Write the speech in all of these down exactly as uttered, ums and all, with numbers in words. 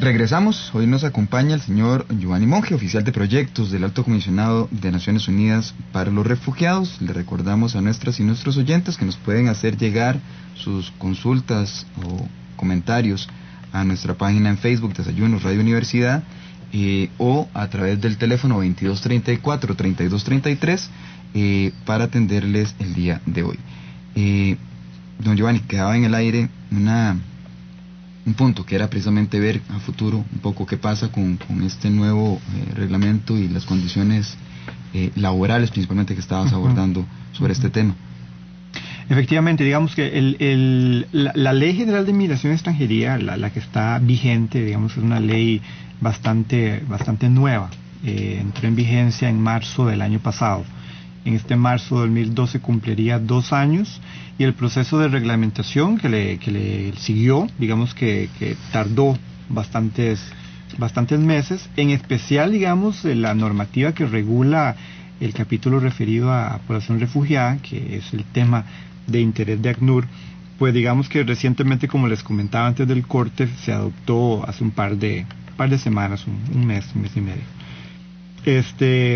Regresamos, hoy nos acompaña el señor Giovanni Monge, oficial de proyectos del Alto Comisionado de Naciones Unidas para los Refugiados. Le recordamos a nuestras y nuestros oyentes que nos pueden hacer llegar sus consultas o comentarios a nuestra página en Facebook, Desayunos Radio Universidad, eh, o a través del teléfono veintidós treinta y cuatro, treinta y dos treinta y tres eh, para atenderles el día de hoy. Eh, don Giovanni, quedaba en el aire una... un punto que era precisamente ver a futuro un poco qué pasa con, con este nuevo eh, reglamento y las condiciones eh, laborales principalmente que estabas abordando sobre este tema. Efectivamente, digamos que el, el, la, la Ley General de Migración y Extranjería, la, la que está vigente, digamos, es una ley bastante, bastante nueva. Eh, entró en vigencia en marzo del año pasado. En este marzo de dos mil doce cumpliría dos años y el proceso de reglamentación que le, que le siguió, digamos que, que tardó bastantes, bastantes meses, en especial, digamos, la normativa que regula el capítulo referido a población refugiada, que es el tema de interés de ACNUR, pues digamos que recientemente, como les comentaba antes del corte, se adoptó hace un par de, par de semanas, un, un mes, un mes y medio. Este...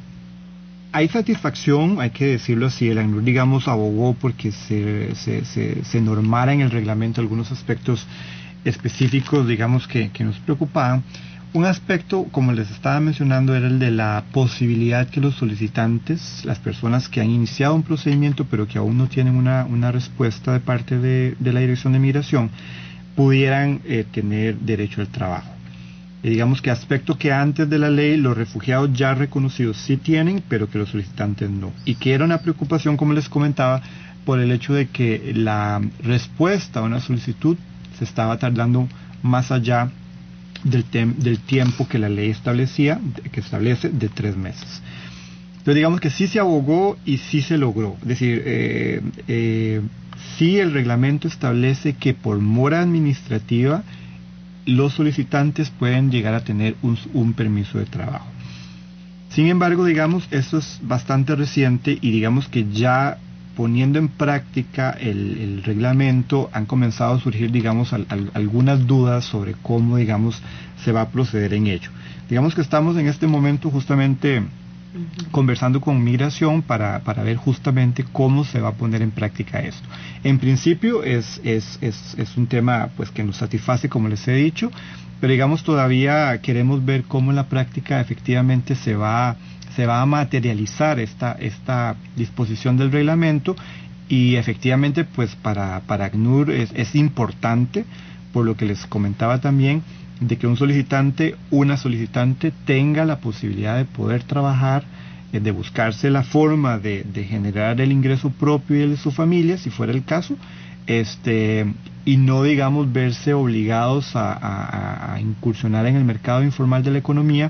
Hay satisfacción, hay que decirlo así, el ACNUR, digamos, abogó porque se, se, se, se normara en el reglamento algunos aspectos específicos, digamos, que, que nos preocupaban. Un aspecto, como les estaba mencionando, era el de la posibilidad que los solicitantes, las personas que han iniciado un procedimiento pero que aún no tienen una, una respuesta de parte de, de la Dirección de Migración, pudieran eh, tener derecho al trabajo. Y digamos que aspecto que antes de la ley los refugiados ya reconocidos sí tienen, pero que los solicitantes no. Y que era una preocupación, como les comentaba, por el hecho de que la respuesta a una solicitud se estaba tardando más allá del, tem- del tiempo que la ley establecía, que establece de tres meses. Entonces digamos que sí se abogó y sí se logró. Es decir, eh, eh, sí el reglamento establece que por mora administrativa los solicitantes pueden llegar a tener un, un permiso de trabajo. Sin embargo, digamos, esto es bastante reciente y digamos que ya poniendo en práctica el, el reglamento han comenzado a surgir, digamos, al, al, algunas dudas sobre cómo, digamos, se va a proceder en ello. Digamos que estamos en este momento justamente conversando con Migración para, para ver justamente cómo se va a poner en práctica esto. En principio es, es, es, es un tema pues que nos satisface, como les he dicho, pero digamos todavía queremos ver cómo en la práctica efectivamente se va, se va a materializar esta, esta disposición del reglamento y efectivamente pues para, para ACNUR es, es importante, por lo que les comentaba también, de que un solicitante, una solicitante tenga la posibilidad de poder trabajar, eh, de buscarse la forma de, de generar el ingreso propio y el de su familia, si fuera el caso, este, y no, digamos, verse obligados a, a, a incursionar en el mercado informal de la economía,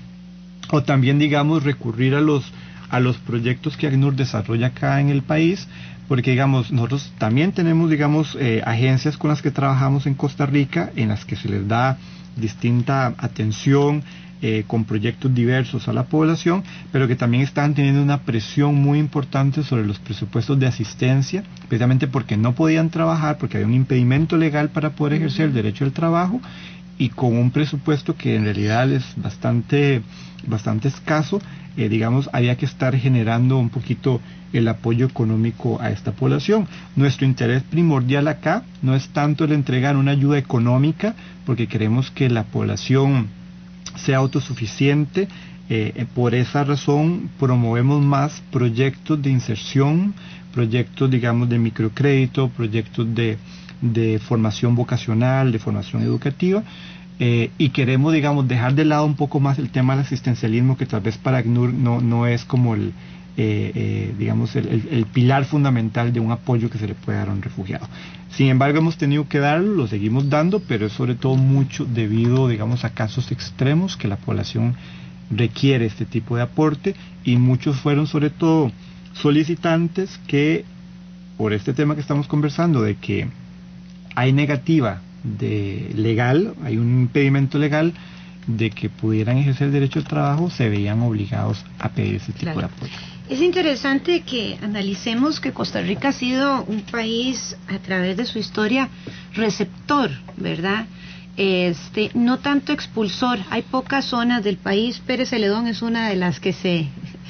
o también, digamos, recurrir a los, a los proyectos que ACNUR desarrolla acá en el país, porque digamos nosotros también tenemos digamos eh, agencias con las que trabajamos en Costa Rica en las que se les da distinta atención eh, con proyectos diversos a la población, pero que también están teniendo una presión muy importante sobre los presupuestos de asistencia, precisamente porque no podían trabajar, porque había un impedimento legal para poder ejercer el derecho al trabajo, y con un presupuesto que en realidad es bastante bastante escaso, eh, digamos, había que estar generando un poquito el apoyo económico a esta población. Nuestro interés primordial acá no es tanto el entregar una ayuda económica, porque queremos que la población sea autosuficiente. Eh, por esa razón promovemos más proyectos de inserción, proyectos, digamos, de microcrédito, proyectos de, de formación vocacional, de formación educativa. Eh, y queremos, digamos, dejar de lado un poco más el tema del asistencialismo, que tal vez para ACNUR no, no es como el, eh, eh, digamos, el, el, el pilar fundamental de un apoyo que se le puede dar a un refugiado. Sin embargo, hemos tenido que darlo, lo seguimos dando, pero es sobre todo mucho debido, digamos, a casos extremos que la población requiere este tipo de aporte, y muchos fueron sobre todo solicitantes que, por este tema que estamos conversando, de que hay negativa de legal, hay un impedimento legal de que pudieran ejercer el derecho al trabajo, se veían obligados a pedir ese tipo claro. de apoyo. Es interesante que analicemos que Costa Rica ha sido un país, a través de su historia, receptor, ¿verdad?, este, no tanto expulsor. Hay pocas zonas del país. Pérez Celedón es una de las que se,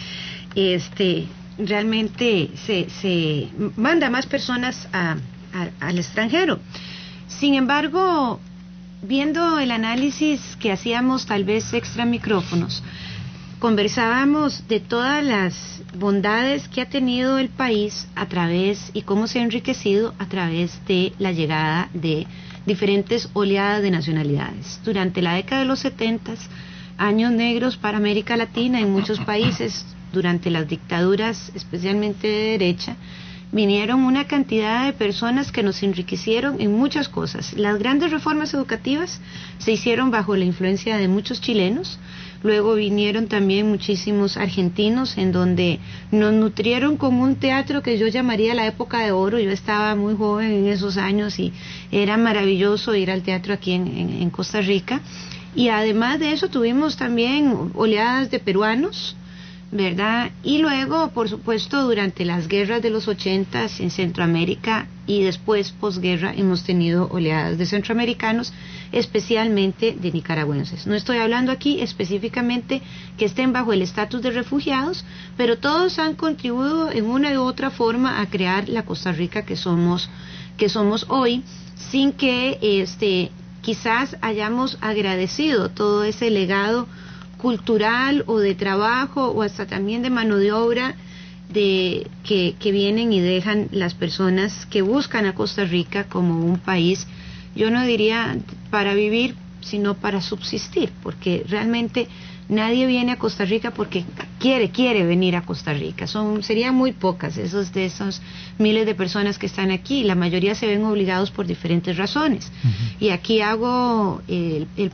este, realmente se, se manda más personas a, a, al extranjero. Sin embargo, viendo el análisis que hacíamos tal vez extra micrófonos, conversábamos de todas las bondades que ha tenido el país a través y cómo se ha enriquecido a través de la llegada de diferentes oleadas de nacionalidades. Durante la década de los setentas, años negros para América Latina en muchos países, durante las dictaduras, especialmente de derecha, vinieron una cantidad de personas que nos enriquecieron en muchas cosas. Las grandes reformas educativas se hicieron bajo la influencia de muchos chilenos. Luego vinieron también muchísimos argentinos, en donde nos nutrieron con un teatro que yo llamaría la época de oro. Yo estaba muy joven en esos años y era maravilloso ir al teatro aquí en, en, en Costa Rica. Y además de eso tuvimos también oleadas de peruanos, ¿verdad? Y luego, por supuesto, durante las guerras de los ochentas en Centroamérica y después, posguerra, hemos tenido oleadas de centroamericanos, especialmente de nicaragüenses. No estoy hablando aquí específicamente que estén bajo el estatus de refugiados, pero todos han contribuido en una u otra forma a crear la Costa Rica que somos, que somos hoy, sin que este, quizás hayamos agradecido todo ese legado cultural o de trabajo o hasta también de mano de obra de que, que vienen y dejan las personas que buscan a Costa Rica como un país, yo no diría para vivir, sino para subsistir, porque realmente nadie viene a Costa Rica porque quiere, quiere venir a Costa Rica. Son, serían muy pocas esos de esos miles de personas que están aquí. La mayoría se ven obligados por diferentes razones. Uh-huh. Y aquí hago el, el